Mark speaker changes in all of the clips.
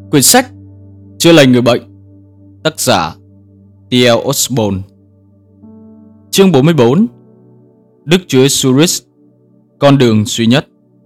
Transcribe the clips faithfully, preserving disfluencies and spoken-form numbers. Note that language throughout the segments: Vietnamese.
Speaker 1: Quyển sách Chữa lành người bệnh, tác giả T L Osborne. Chương bốn mươi bốn. Đức Chúa Giêsu Christ, con đường duy nhất.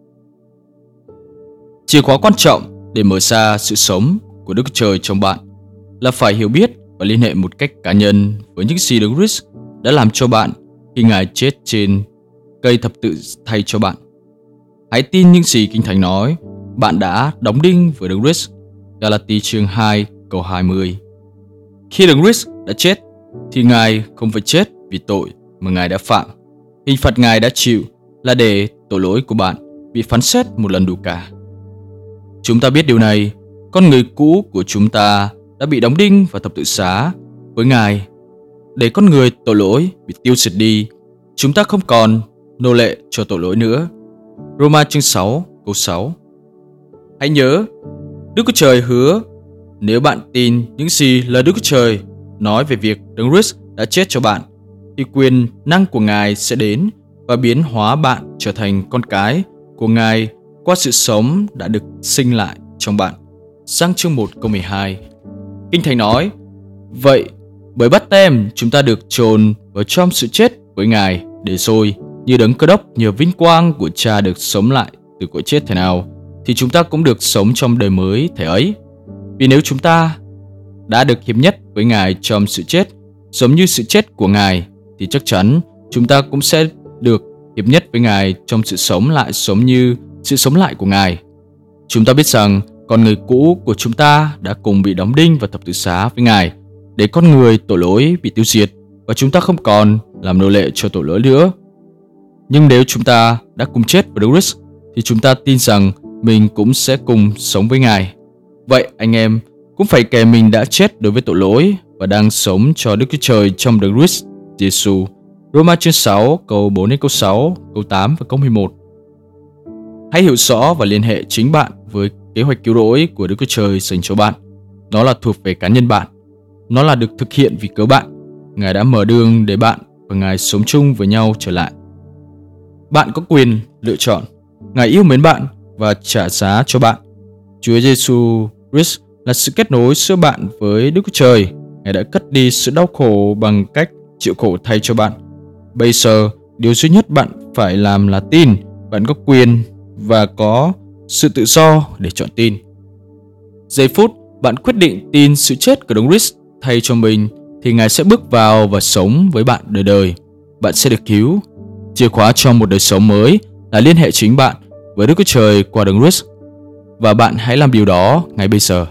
Speaker 1: Chìa khóa quan trọng để mở ra sự sống của Đức Chúa Trời trong bạn là phải hiểu biết và liên hệ một cách cá nhân với những gì Đức Christ đã làm cho bạn khi Ngài chết trên cây thập tự thay cho bạn. Hãy tin những gì Kinh Thánh nói, bạn đã đóng đinh với Đức Christ. Galati chương hai câu hai mươi. Khi Đức Christ đã chết thì Ngài không phải chết vì tội mà Ngài đã phạm. Hình phạt Ngài đã chịu là để tội lỗi của bạn bị phán xét một lần đủ cả. Chúng ta biết điều này, con người cũ của chúng ta đã bị đóng đinh vào thập tự giá với Ngài. Để con người tội lỗi bị tiêu diệt đi, chúng ta không còn nô lệ cho tội lỗi nữa. Roma chương sáu câu sáu. Hãy nhớ, Đức Chúa Trời hứa nếu bạn tin những gì lời Đức Chúa Trời nói về việc Đấng Christ đã chết cho bạn, thì quyền năng của Ngài sẽ đến và biến hóa bạn trở thành con cái của Ngài qua sự sống đã được sinh lại trong bạn. Giăng chương một câu mười hai. Kinh Thánh nói, vậy bởi báp têm chúng ta được chôn vào trong sự chết với Ngài, để rồi như Đấng Cơ Đốc nhờ vinh quang của Cha được sống lại từ cõi chết thế nào, thì chúng ta cũng được sống trong đời mới thể ấy. Vì nếu chúng ta đã được hiệp nhất với Ngài trong sự chết, giống như sự chết của Ngài, thì chắc chắn chúng ta cũng sẽ được hiệp nhất với Ngài trong sự sống lại giống như sự sống lại của Ngài. Chúng ta biết rằng con người cũ của chúng ta đã cùng bị đóng đinh vào thập tự giá với Ngài, để con người tội lỗi bị tiêu diệt và chúng ta không còn làm nô lệ cho tội lỗi nữa. Nhưng nếu chúng ta đã cùng chết với Đức Christ, thì chúng ta tin rằng mình cũng sẽ cùng sống với Ngài. Vậy anh em cũng phải kể mình đã chết đối với tội lỗi và đang sống cho Đức Chúa Trời trong Đức Christ Giêsu. Roma chương sáu câu bốn đến câu sáu, câu tám và câu mười một. Hãy hiểu rõ và liên hệ chính bạn với kế hoạch cứu rỗi của Đức Chúa Trời dành cho bạn. Nó là thuộc về cá nhân bạn. Nó là được thực hiện vì cớ bạn. Ngài đã mở đường để bạn và Ngài sống chung với nhau trở lại. Bạn có quyền lựa chọn. Ngài yêu mến bạn và trả giá cho bạn. Chúa Giêsu Christ là sự kết nối giữa bạn với Đức Chúa Trời. Ngài đã cất đi sự đau khổ bằng cách chịu khổ thay cho bạn. Bây giờ, điều duy nhất bạn phải làm là tin. Bạn có quyền và có sự tự do để chọn tin. Giây phút bạn quyết định tin sự chết của Đấng Christ thay cho mình, thì Ngài sẽ bước vào và sống với bạn đời đời. Bạn sẽ được cứu. Chìa khóa cho một đời sống mới là liên hệ chính bạn với Đức Chúa Trời qua Đấng Christ. Và bạn hãy làm điều đó ngay bây giờ.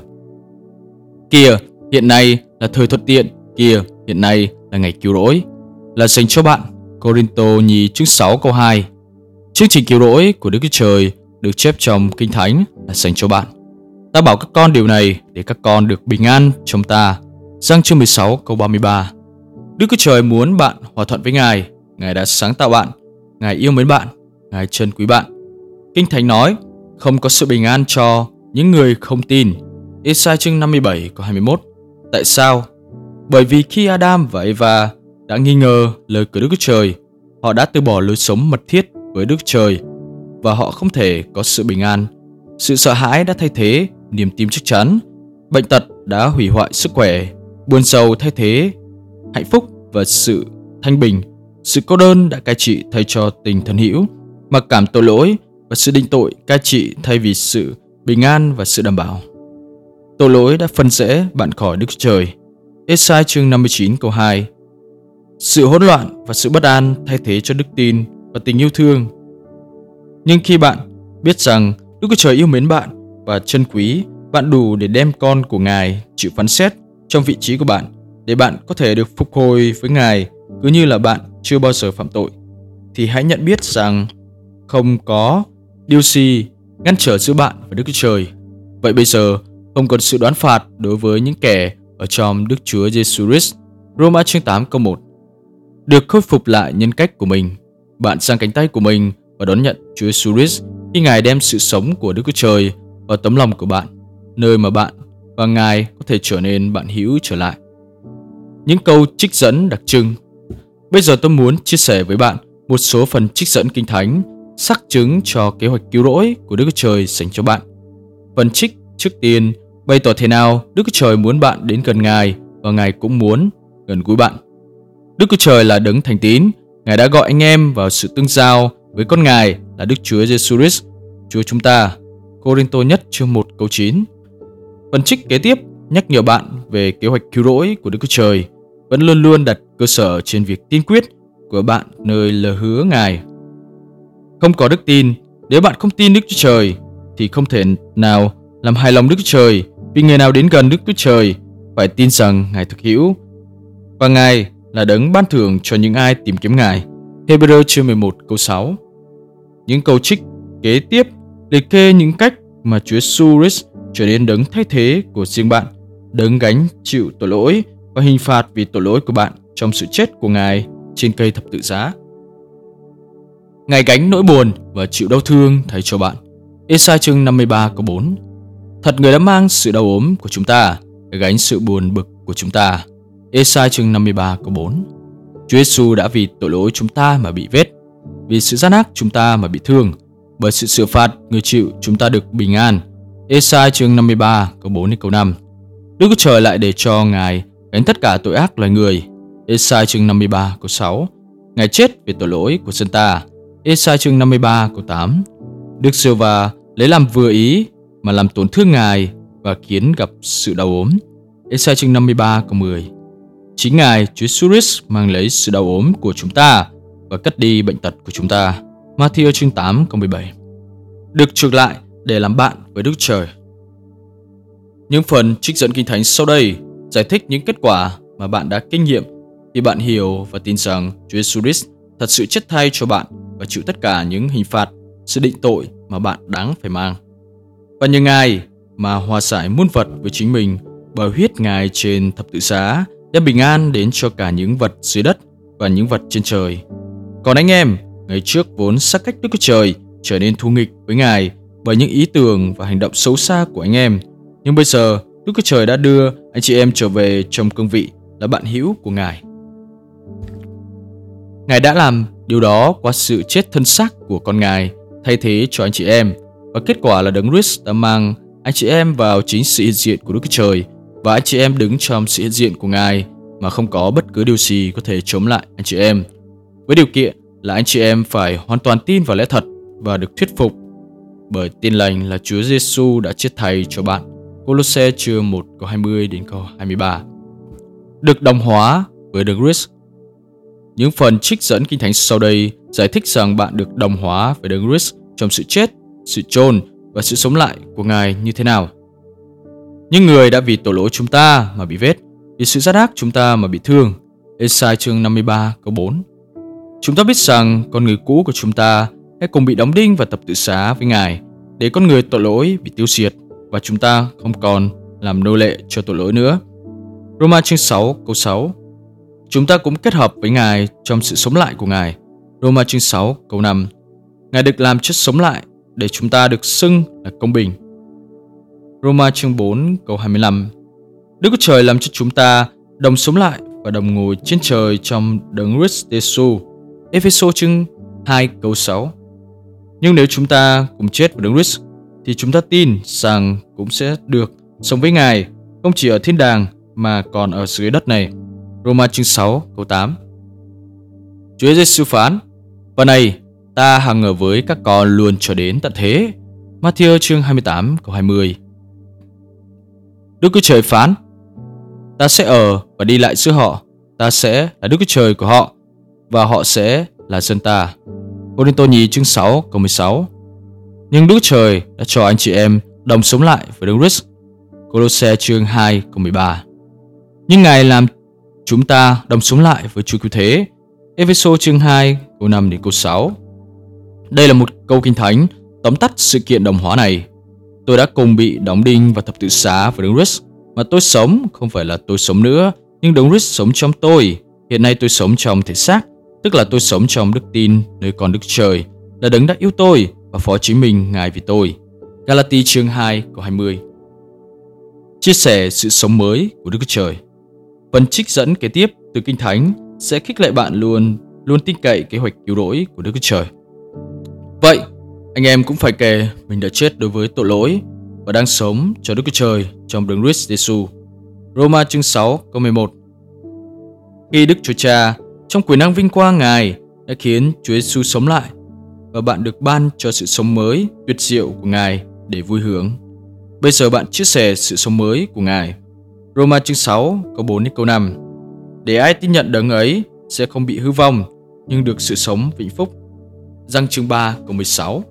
Speaker 1: Kìa, hiện nay là thời thuận tiện. Kìa, hiện nay là ngày cứu rỗi, là dành cho bạn. Cô-rinh-tô nhì chương sáu câu hai. Chương trình cứu rỗi của Đức Chúa Trời được chép trong Kinh Thánh là dành cho bạn. Ta bảo các con điều này để các con được bình an trong ta. Giăng chương mười sáu câu ba mươi ba. Đức Chúa Trời muốn bạn hòa thuận với Ngài. Ngài đã sáng tạo bạn. Ngài yêu mến bạn. Ngài trân quý bạn. Kinh Thánh nói, không có sự bình an cho những người không tin. Ê-sai chương năm mươi bảy câu hai mươi mốt. Tại sao? Bởi vì khi Adam và Eva đã nghi ngờ lời của Đức Chúa Trời, họ đã từ bỏ lối sống mật thiết với Đức Chúa Trời và họ không thể có sự bình an. Sự sợ hãi đã thay thế niềm tin chắc chắn. Bệnh tật đã hủy hoại sức khỏe. Buồn sầu thay thế hạnh phúc và sự thanh bình. Sự cô đơn đã cai trị thay cho tình thân hữu. Mặc cảm tội lỗi và sự định tội cai trị thay vì sự bình an và sự đảm bảo. Tội lỗi đã phân rẽ bạn khỏi Đức Chúa Trời. Ê-sai chương năm mươi chín câu hai. Sự hỗn loạn và sự bất an thay thế cho đức tin và tình yêu thương. Nhưng khi bạn biết rằng Đức Chúa Trời yêu mến bạn và trân quý bạn đủ để đem con của Ngài chịu phán xét trong vị trí của bạn, để bạn có thể được phục hồi với Ngài cứ như là bạn chưa bao giờ phạm tội, thì hãy nhận biết rằng không có điều gì ngăn trở giữa bạn và Đức Chúa Trời. Vậy bây giờ không còn sự đoán phạt đối với những kẻ ở trong Đức Chúa Giêsu Christ. Roma chương tám câu một. Được khôi phục lại nhân cách của mình, bạn giang cánh tay của mình và đón nhận Chúa Giêsu Christ khi Ngài đem sự sống của Đức Chúa Trời vào tấm lòng của bạn, nơi mà bạn và Ngài có thể trở nên bạn hữu trở lại. Những câu trích dẫn đặc trưng. Bây giờ tôi muốn chia sẻ với bạn một số phần trích dẫn Kinh Thánh xác chứng cho kế hoạch cứu rỗi của Đức Chúa Trời dành cho bạn. Phần trích trước tiên Bày tỏ thế nào Đức Chúa Trời muốn bạn đến gần Ngài và Ngài cũng muốn gần gũi bạn. Đức Chúa Trời là đấng thành tín. Ngài đã gọi anh em vào sự tương giao với con Ngài là Đức Chúa Giêsu Christ, Chúa chúng ta. Cô-rinh-tô nhất chương một câu chín. Phần trích kế tiếp nhắc nhở bạn về kế hoạch cứu rỗi của Đức Chúa Trời vẫn luôn luôn đặt cơ sở trên việc tin quyết của bạn nơi lời hứa Ngài. Không có đức tin, nếu bạn không tin Đức Chúa Trời thì không thể nào làm hài lòng Đức Chúa Trời, vì người nào đến gần Đức Chúa Trời phải tin rằng Ngài thực hữu và Ngài là đấng ban thưởng cho những ai tìm kiếm Ngài. Hebrew chương mười một câu sáu. Những câu trích kế tiếp liệt kê những cách mà Chúa Giêsu Christ trở nên đấng thay thế của riêng bạn, đấng gánh chịu tội lỗi và hình phạt vì tội lỗi của bạn trong sự chết của Ngài trên cây thập tự giá. Ngài gánh nỗi buồn và chịu đau thương thay cho bạn. Ê-sai chương năm mươi ba câu bốn. Thật người đã mang sự đau ốm của chúng ta, gánh sự buồn bực của chúng ta. Ê-sai chương năm mươi ba câu bốn. Chúa Giêsu đã vì tội lỗi chúng ta mà bị vết, vì sự gian ác chúng ta mà bị thương, bởi sự xử phạt người chịu chúng ta được bình an. Ê-sai chương năm mươi ba câu bốn đến câu năm. Đức Chúa Trời lại để cho Ngài gánh tất cả tội ác loài người. Ê-sai chương năm mươi ba câu sáu. Ngài chết vì tội lỗi của dân ta. Ê-sai chương năm mươi ba câu tám. Đức Giê-hô-va lấy làm vừa ý mà làm tổn thương Ngài và khiến gặp sự đau ốm. Ê-sai chương năm mươi ba câu mười. Chính Ngài Chúa Giêsu Christ mang lấy sự đau ốm của chúng ta và cất đi bệnh tật của chúng ta. Ma-thi-ơ chương tám câu mười bảy. Được chuộc lại để làm bạn với Đức Trời. Những phần trích dẫn Kinh Thánh sau đây giải thích những kết quả mà bạn đã kinh nghiệm khi bạn hiểu và tin rằng Chúa Giêsu Christ thật sự chết thay cho bạn và chịu tất cả những hình phạt, sự định tội mà bạn đáng phải mang. Và nhờ Ngài mà hòa giải muôn vật với chính mình bởi huyết Ngài trên thập tự giá, đem bình an đến cho cả những vật dưới đất và những vật trên trời. Còn anh em, ngày trước vốn xa cách Đức Chúa Trời, trở nên thù nghịch với Ngài bởi những ý tưởng và hành động xấu xa của anh em. Nhưng bây giờ, Đức Chúa Trời đã đưa anh chị em trở về trong cương vị là bạn hữu của Ngài. Ngài đã làm điều đó qua sự chết thân xác của con Ngài thay thế cho anh chị em, và kết quả là Đấng Christ đã mang anh chị em vào chính sự hiện diện của Đức Chúa Trời, và anh chị em đứng trong sự hiện diện của Ngài mà không có bất cứ điều gì có thể chống lại anh chị em, với điều kiện là anh chị em phải hoàn toàn tin vào lẽ thật và được thuyết phục bởi tin lành là Chúa Giêsu đã chết thay cho bạn. Cô-lô-se chương một câu hai mươi đến câu hai mươi ba. Được đồng hóa với Đấng Christ. Những phần trích dẫn Kinh Thánh sau đây giải thích rằng bạn được đồng hóa với Đấng Christ trong sự chết, sự chôn và sự sống lại của Ngài như thế nào. Những người đã vì tội lỗi chúng ta mà bị vết, vì sự gian ác chúng ta mà bị thương. Ê-sai chương năm mươi ba câu bốn. Chúng ta biết rằng con người cũ của chúng ta đã cùng bị đóng đinh và thập tự giá với Ngài để con người tội lỗi bị tiêu diệt và chúng ta không còn làm nô lệ cho tội lỗi nữa. Roma chương sáu câu sáu. Chúng ta cũng kết hợp với Ngài trong sự sống lại của Ngài. Roma chương sáu câu năm. Ngài được làm chất sống lại để chúng ta được xưng là công bình. Roma chương bốn câu hai mươi lăm. Đức Chúa Trời làm cho chúng ta đồng sống lại và đồng ngồi trên trời trong Đấng Christ Giêsu. Ê-phê-sô chương hai câu sáu. Nhưng nếu chúng ta cùng chết với Đấng Christ thì chúng ta tin rằng cũng sẽ được sống với Ngài, không chỉ ở thiên đàng mà còn ở dưới đất này. Roma chương sáu câu tám. Chúa Giêsu phán: Và này, ta hằng ở với các con luôn cho đến tận thế. Ma-thi-ơ chương hai mươi tám câu hai mươi. Đức Chúa Trời phán: Ta sẽ ở và đi lại giữa họ, ta sẽ là Đức Chúa Trời của họ và họ sẽ là dân ta. Cô-rinh-tô nhì chương sáu câu mười sáu. Nhưng Đức Chúa Trời đã cho anh chị em đồng sống lại với Đấng Christ. Cô-lô-se chương hai câu mười ba. Nhưng Ngài làm chúng ta đồng sống lại với Chúa Cứu Thế. Ê-phê-sô chương hai câu năm đến câu sáu. Đây là một câu Kinh Thánh tóm tắt sự kiện đồng hóa này. Tôi đã cùng bị đóng đinh và thập tự giá với Đấng Christ, mà tôi sống không phải là tôi sống nữa, nhưng Đấng Christ sống trong tôi. Hiện nay tôi sống trong thể xác, tức là tôi sống trong đức tin nơi con Đức Trời là Đấng đã yêu tôi và phó chính mình Ngài vì tôi. Ga-la-ti chương hai câu hai mươi. Chia sẻ sự sống mới của Đức Chúa Trời. Phần trích dẫn kế tiếp từ Kinh Thánh sẽ khích lệ bạn luôn luôn tin cậy kế hoạch cứu rỗi của Đức Chúa Trời. Vậy, anh em cũng phải kể mình đã chết đối với tội lỗi và và đang sống cho Đức Chúa Trời trong Đấng Christ Giêsu. Roma chương sáu câu mười một. Khi Đức Chúa Cha trong quyền năng vinh quang Ngài đã khiến Chúa Giêsu sống lại, và bạn được ban cho sự sống mới tuyệt diệu của Ngài để vui hưởng. Bây giờ bạn chia sẻ sự sống mới của Ngài. Roma chương sáu câu bốn đến câu năm. Để ai tin nhận Đấng ấy sẽ không bị hư vong, nhưng được sự sống vĩnh phúc. Giăng chương ba câu mười sáu.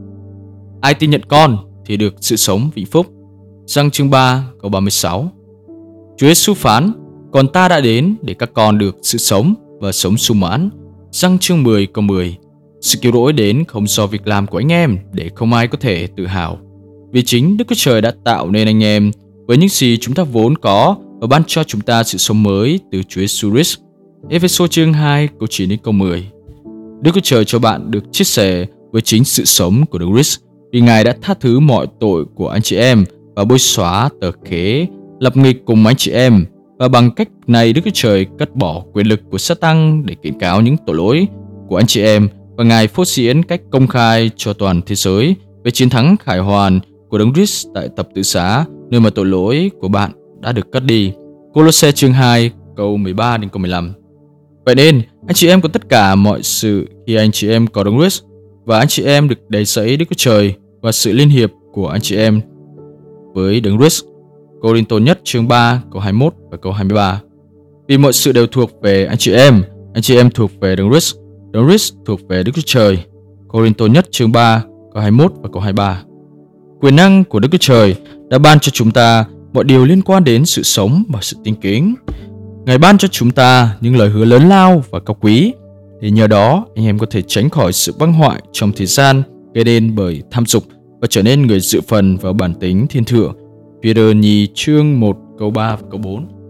Speaker 1: Ai tin nhận Con thì được sự sống vĩnh phúc. Giăng chương ba câu ba mươi sáu. Chúa Giêsu phán: Còn ta đã đến để các con được sự sống và sống sung mãn. Giăng chương mười câu mười. Sự cứu rỗi đến không do việc làm của anh em, để không ai có thể tự hào. Vì chính Đức Chúa Trời đã tạo nên anh em với những gì chúng ta vốn có và ban cho chúng ta sự sống mới từ Chúa Giêsu Christ. Ê-phê-sô chương hai câu chín đến câu mười. Đức Chúa Trời cho bạn được chia sẻ với chính sự sống của Đấng Christ, vì Ngài đã tha thứ mọi tội của anh chị em và bôi xóa tờ khế lập nghịch cùng anh chị em. Và bằng cách này Đức Chúa Trời cất bỏ quyền lực của Sa-tăng để kiện cáo những tội lỗi của anh chị em, và Ngài phô diễn cách công khai cho toàn thế giới về chiến thắng khải hoàn của Đấng Christ tại thập tự giá, nơi mà tội lỗi của bạn đã được cất đi. Cô-lô-se chương hai câu mười ba đến câu mười lăm. Vậy nên anh chị em có tất cả mọi sự khi anh chị em có Đấng Christ, và anh chị em được đầy dẫy Đức Chúa Trời và sự liên hiệp của anh chị em với Đấng Christ. Cô-rinh-tô nhất chương ba câu hai mươi mốt và câu hai mươi ba. Vì mọi sự đều thuộc về anh chị em, anh chị em thuộc về Đấng Christ, Đấng Christ thuộc về Đức Chúa Trời. Cô-rinh-tô nhất chương ba câu hai mươi mốt và câu hai mươi ba. Quyền năng của Đức Chúa Trời đã ban cho chúng ta mọi điều liên quan đến sự sống và sự tín kính. Ngài ban cho chúng ta những lời hứa lớn lao và cao quý, để nhờ đó anh em có thể tránh khỏi sự băng hoại trong thế gian gây nên bởi tham dục và trở nên người dự phần vào bản tính thiên thượng. Phi-e-rơ nhì chương một câu ba và câu bốn.